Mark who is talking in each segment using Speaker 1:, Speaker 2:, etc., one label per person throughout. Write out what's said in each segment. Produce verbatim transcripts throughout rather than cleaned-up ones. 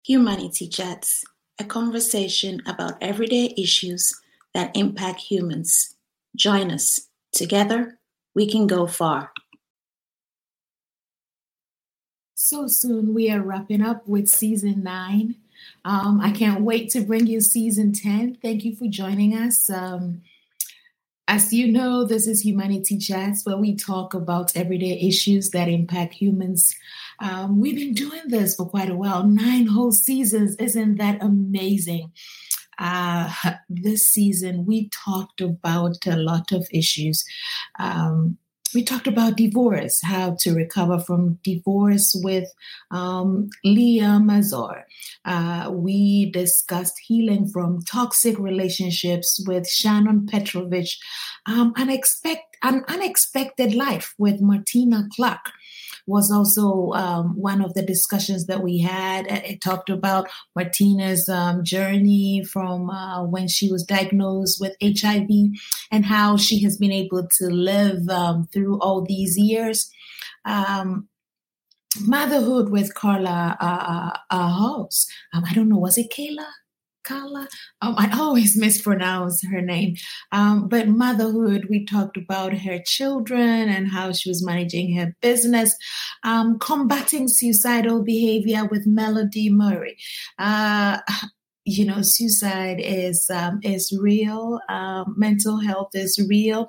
Speaker 1: Humanity Chats, a conversation about everyday issues that impact humans. Join us. Together, we can go far.
Speaker 2: So soon we are wrapping up with season nine. Um, I can't wait to bring you season ten. Thank you for joining us. Um, as you know, this is Humanity Chats, where we talk about everyday issues that impact humans. Um, we've been doing this for quite a while, nine whole seasons. Isn't that amazing? Uh, this season, we talked about a lot of issues. Um, we talked about divorce, how to recover from divorce with um, Leah Mazur. Uh, we discussed healing from toxic relationships with Shannon Petrovich, um, unexpect, an unexpected life with Martina Clark was also um, one of the discussions that we had. It talked about Martina's um, journey from uh, when she was diagnosed with H I V and how she has been able to live um, through all these years. Um, Motherhood with Carla uh, uh, House. Um, I don't know, was it Kayla? Carla. Um, I always mispronounce her name. Um, but motherhood, we talked about her children and how she was managing her business, um, combating suicidal behavior with Melody Murray. Uh, you know, suicide is um, is real. Um, mental health is real.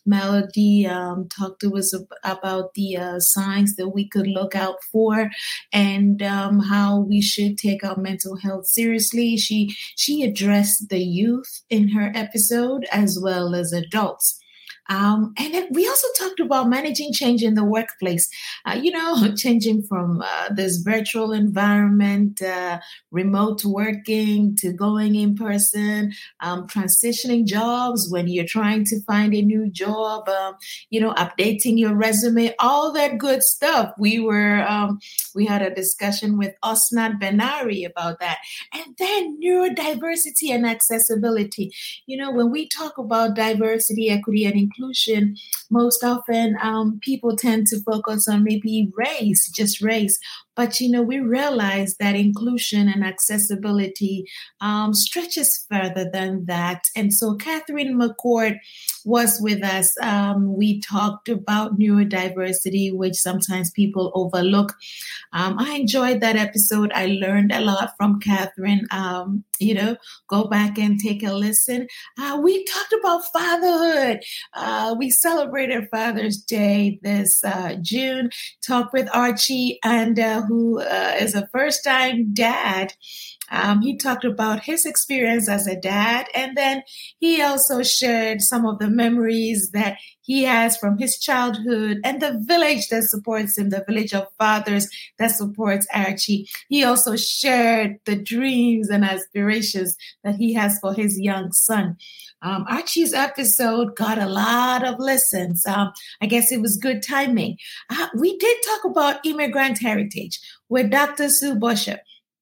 Speaker 2: Melody um, talked to us ab- about the uh, signs that we could look out for, and um, how we should take our mental health seriously. She she addressed the youth in her episode as well as adults. Um, and then we also talked about managing change in the workplace, uh, you know, changing from uh, this virtual environment, uh, remote working to going in person, um, transitioning jobs when you're trying to find a new job, um, you know, updating your resume, all that good stuff. We were, um, we had a discussion with Osnat Benari about that. And then neurodiversity and accessibility. You know, when we talk about diversity, equity, and inclusion, inclusion, most often um, people tend to focus on maybe race, just race. But, you know, we realize that inclusion and accessibility um, stretches further than that. And so Catherine McCord was with us. Um, we talked about neurodiversity, which sometimes people overlook. Um, I enjoyed that episode. I learned a lot from Catherine. Um, you know, go back and take a listen. Uh, we talked about fatherhood. Uh, we celebrated Father's Day this uh, June. Talked with Archie, and uh, who uh, is a first-time dad. Um, he talked about his experience as a dad, and then he also shared some of the memories that he has from his childhood and the village that supports him, the village of fathers that supports Archie. He also shared the dreams and aspirations that he has for his young son. Um, Archie's episode got a lot of listens. Um, I guess it was good timing. Uh, we did talk about immigrant heritage with Doctor Sue Bosher.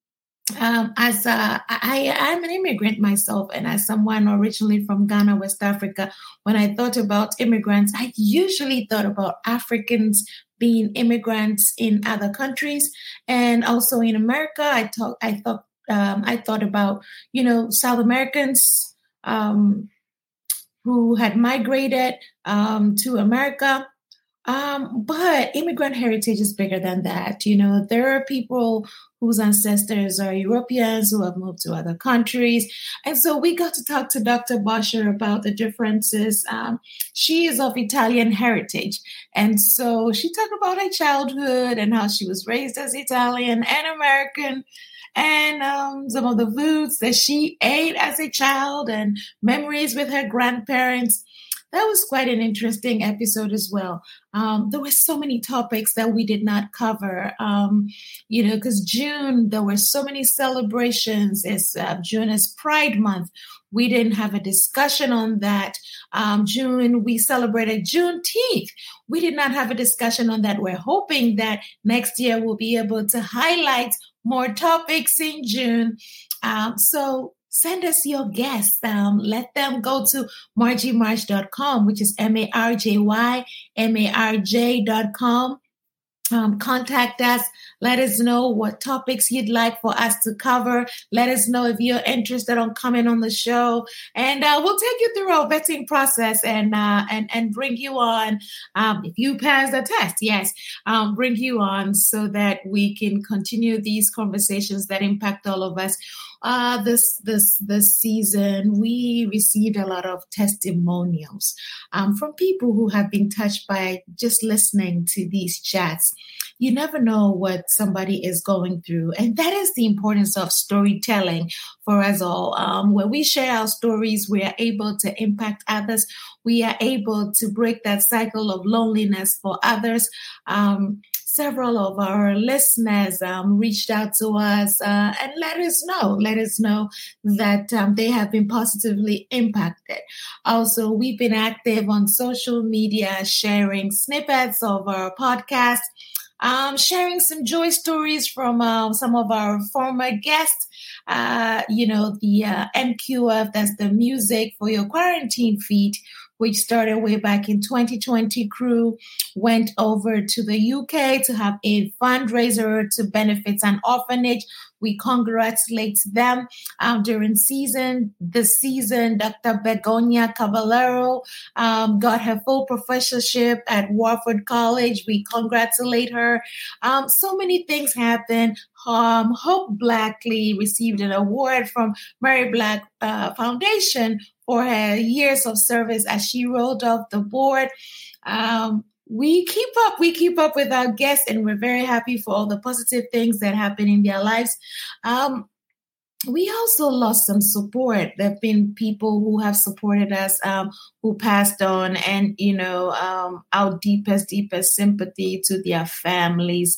Speaker 2: Um, as uh, I, I'm an immigrant myself, and as someone originally from Ghana, West Africa, when I thought about immigrants, I usually thought about Africans being immigrants in other countries, and also in America. I thought I thought um, I thought about you know South Americans um, who had migrated um, to America. Um, but immigrant heritage is bigger than that. You know, there are people whose ancestors are Europeans who have moved to other countries. And so we got to talk to Doctor Bosher about the differences. Um, she is of Italian heritage. And so she talked about her childhood and how she was raised as Italian and American, and um, some of the foods that she ate as a child and memories with her grandparents. That was quite an interesting episode as well. Um, there were so many topics that we did not cover, um, you know, because June, there were so many celebrations. It's, uh, June is Pride Month. We didn't have a discussion on that. Um, June, we celebrated Juneteenth. We did not have a discussion on that. We're hoping that next year we'll be able to highlight more topics in June. Um, so Send us your guests. Um, let them go to margie march dot com, which is M A R J Y M A R J dot com. Um, contact us. Let us know what topics you'd like for us to cover. Let us know if you're interested on coming on the show, and uh, we'll take you through our vetting process and uh, and and bring you on. Um, if you pass the test, yes, um, bring you on so that we can continue these conversations that impact all of us. Uh, this this this season, we received a lot of testimonials um, from people who have been touched by just listening to these chats. You never know what somebody is going through, and that is the importance of storytelling for us all. Um, when we share our stories, we are able to impact others. We are able to break that cycle of loneliness for others. Um, Several of our listeners um, reached out to us uh, and let us know, let us know that um, they have been positively impacted. Also, we've been active on social media, sharing snippets of our podcast, um, sharing some joy stories from uh, some of our former guests. Uh, you know, the uh, M Q F, that's the Music for Your Quarantine feed, which started way back in twenty twenty. Crew went over to the U K to have a fundraiser to benefit an orphanage. We congratulate them um, during season. This season, Doctor Begonia Caballero um, got her full professorship at Warford College. We congratulate her. Um, so many things happened. Um, Hope Blackley received an award from Mary Black uh, Foundation for her years of service as she rolled off the board. Um, we keep up, we keep up with our guests, and we're very happy for all the positive things that happen in their lives. Um, we also lost some support. There have been people who have supported us, um, who passed on, and, you know, um, our deepest, deepest sympathy to their families.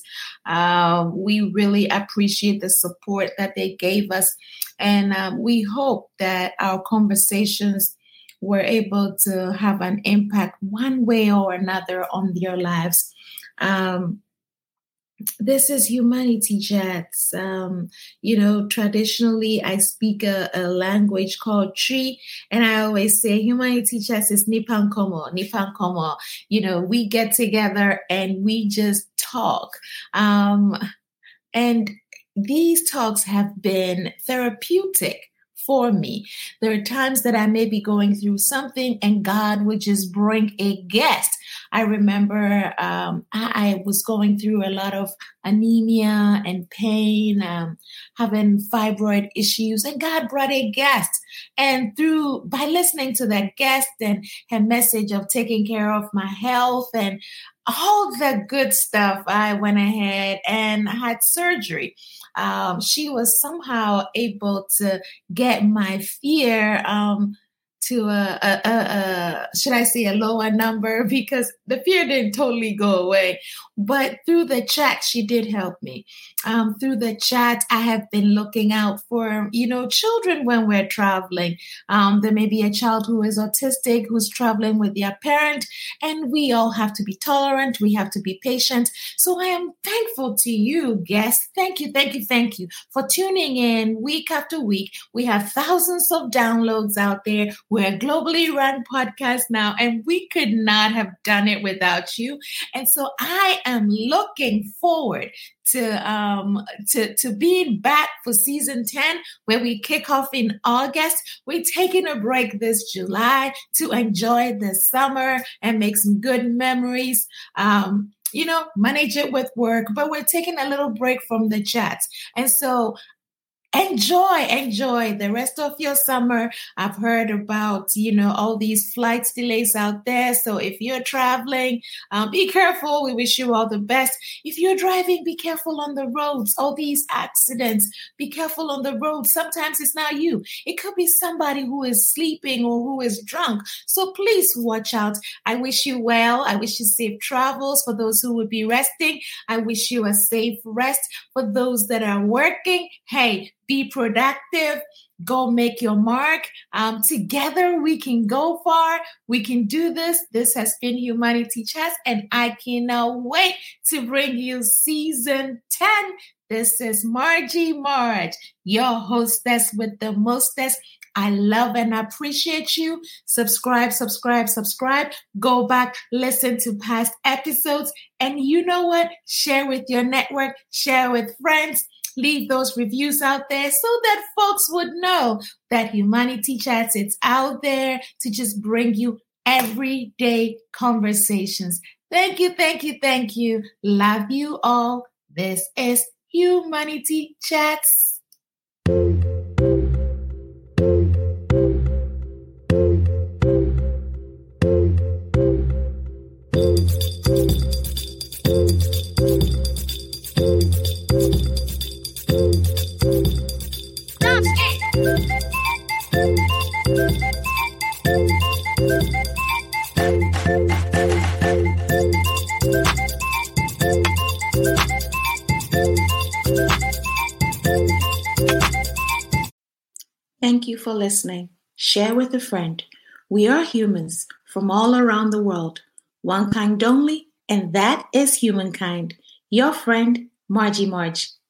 Speaker 2: Uh, we really appreciate the support that they gave us. And um, we hope that our conversations were able to have an impact one way or another on their lives. Um, This is Humanity Chats. Um, you know, traditionally, I speak a, a language called Twi, and I always say Humanity Chats is Nipan Komo, Nipan Komo. You know, we get together and we just talk. Um, and these talks have been therapeutic for me. There are times that I may be going through something and God would just bring a guest. I remember um, I, I was going through a lot of anemia and pain, um, having fibroid issues, and God brought a guest. And through, by listening to that guest and her message of taking care of my health and all the good stuff, I went ahead and had surgery. Um, she was somehow able to get my fear um, to a, a, a, a, should I say, a lower number, because the fear didn't totally go away. But through the chat, she did help me. Um, through the chat, I have been looking out for, you know, children when we're traveling. Um, there may be a child who is autistic, who's traveling with their parent, and we all have to be tolerant. We have to be patient. So I am thankful to you, guests. Thank you, thank you, thank you for tuning in week after week. We have thousands of downloads out there. We're a globally run podcast now, and we could not have done it without you. And so I am looking forward to um to to being back for season ten, where we kick off in August. We're taking a break this July to enjoy the summer and make some good memories. Um, you know, manage it with work, but we're taking a little break from the chats. And so Enjoy, enjoy the rest of your summer. I've heard about, you know, all these flight delays out there. So if you're traveling, um, be careful. We wish you all the best. If you're driving, be careful on the roads. All these accidents, be careful on the road. Sometimes it's not you. It could be somebody who is sleeping or who is drunk. So please watch out. I wish you well. I wish you safe travels for those who would be resting. I wish you a safe rest for those that are working. Hey, be productive. Go make your mark. Um, together we can go far. We can do this. This has been Humanity Chats, and I cannot wait to bring you season ten. This is Margie Marge, your hostess with the mostest. I love and appreciate you. Subscribe, subscribe, subscribe. Go back, listen to past episodes. And you know what? Share with your network, share with friends. Leave those reviews out there so that folks would know that Humanity Chats, it's out there to just bring you everyday conversations. Thank you, thank you, thank you. Love you all. This is Humanity Chats.
Speaker 1: Thank you for listening. Share with a friend. We are humans from all around the world, one kind only, and that is humankind. Your friend, Margie Marge.